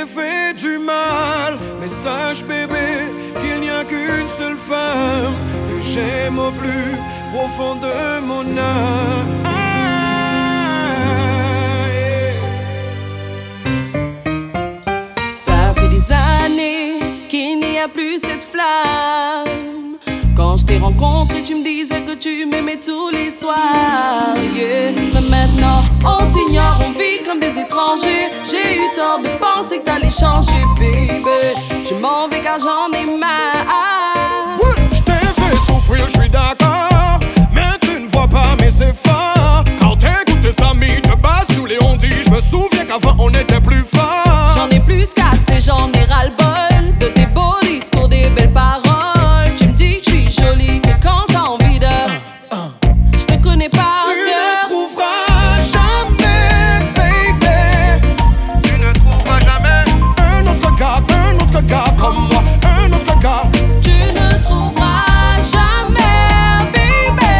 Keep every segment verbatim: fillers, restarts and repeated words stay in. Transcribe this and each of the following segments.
fait du mal. Mais sache bébé qu'il n'y a qu'une seule femme que j'aime au plus profond de mon âme. Ah, yeah. Ça fait des années qu'il n'y a plus cette flamme. Quand je t'ai rencontré, tu me disais que tu m'aimais tous les soirs, yeah. Mais maintenant, on s'ignore, on vit comme des étrangers. J'ai eu tort de penser que t'allais changer, baby. Je m'en vais car j'en ai marre. Ouais, je t'ai fait souffrir, je suis d'accord. Mais tu ne vois pas mes efforts. Quand t'écoutes tes amis te basent sous les ondits. Je me souviens qu'avant on était plus fort. J'en ai plus qu'assez, j'en ai ras-le-bol de tes beaux discours, des belles paroles. Tu me dis que je suis jolie que quand t'as envie de uh, uh. Je te connais pas. Tu ne trouveras jamais, baby. Tu ne trouveras jamais un autre gars, un autre gars comme moi, un autre gars. Tu ne trouveras jamais, baby.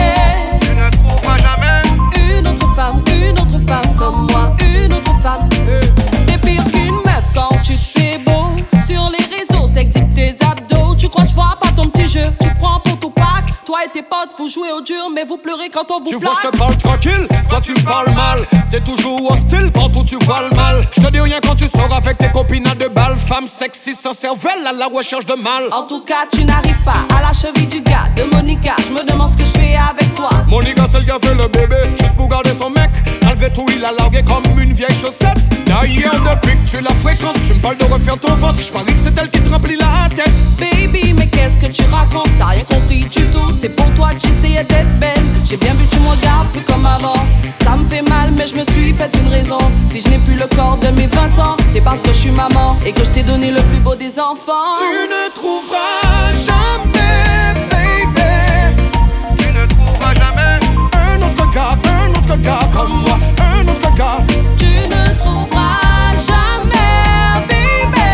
Tu ne trouveras jamais une autre femme, une autre femme comme moi, une autre femme. T'es pire qu'une meuf quand tu te fais beau. Sur les réseaux, t'exhibes tes abdos. Tu crois que je vois pas ton petit jeu, tu prends pour tout pack. Toi et tes potes, vous jouez au dur, mais vous pleurez quand on vous Tu plaque. vois, je te parle tranquille, toi tu me parles mal. T'es toujours hostile, partout tu vois le mal. Je te dis rien quand tu sors avec tes copines à deux balles. Femme sexy sans cervelle à la recherche de mal. En tout cas, tu n'arrives pas à la cheville du gars de Monica. Je me demande ce que je fais avec toi. Monica, c'est le gars fait le bébé, juste pour garder son mec. Malgré tout, il a largué comme une vieille chaussette. D'ailleurs, depuis que tu la fréquentes, tu me parles de refaire ton ventre. Je parie que c'est elle qui te remplit la tête. Baby, mais qu'est-ce que tu racontes? T'as rien compris du tout. C'est pour toi que j'essayais d'être belle. J'ai bien vu que tu me regardes plus comme avant. Ça me fait mal, mais je me suis fait une raison. Si je n'ai plus le corps de mes vingt ans, c'est parce que je suis maman et que je t'ai donné le plus beau des enfants. Tu ne trouveras jamais, baby. Tu ne trouveras jamais un autre gars, un autre gars comme moi, un autre gars. Tu ne trouveras jamais, baby.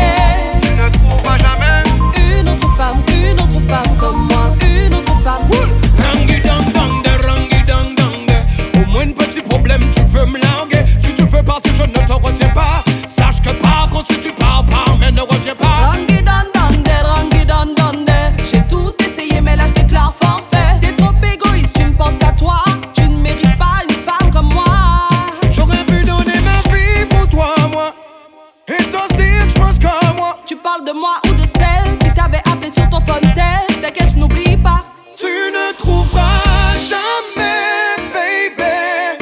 Tu ne trouveras jamais une autre femme, une autre femme comme moi, une autre femme. Rangi dang dang de, rangi dang dang de. Au moins un petit problème, tu veux me larguer. Si tu veux partir, je ne te retiens pas. Sache que par contre, si tu pars, pars, mais ne reviens pas. Rangi dan dan de, rangi dan dan de. J'ai tout essayé, mais là je déclare forfait. T'es trop égoïste, tu ne penses qu'à toi. Tu ne mérites pas une femme comme moi. J'aurais pu donner ma vie pour toi, moi. Et t'oses dire que je pense comme moi. Tu parles de moi ou de celle qui t'avait appelé sur ton phone tel. T'inquiète, je n'oublie pas. Tu ne trouveras jamais, baby.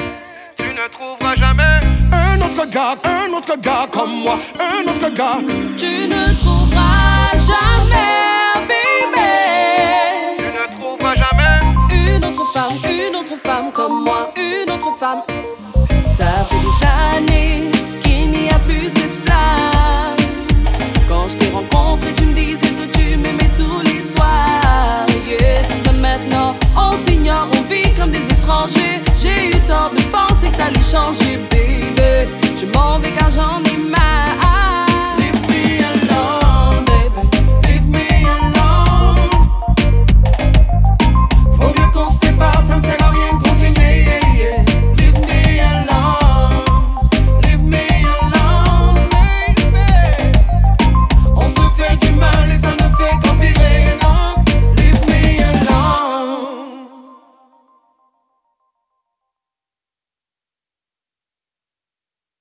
Tu ne trouveras jamais un autre gars, un autre gars comme moi, un autre gars. Tu ne trouveras jamais, baby. Tu ne trouveras jamais une autre femme, une autre femme comme moi, une autre femme. Ça fait des années qu'il n'y a plus cette flamme. Quand je t'ai rencontré, tu me disais que tu m'aimais tous les soirs, yeah. Mais maintenant, on s'ignore, on vit comme des étrangers. J'ai eu tort de penser que t'allais changer, baby. Je m'en vais car j'en ai marre.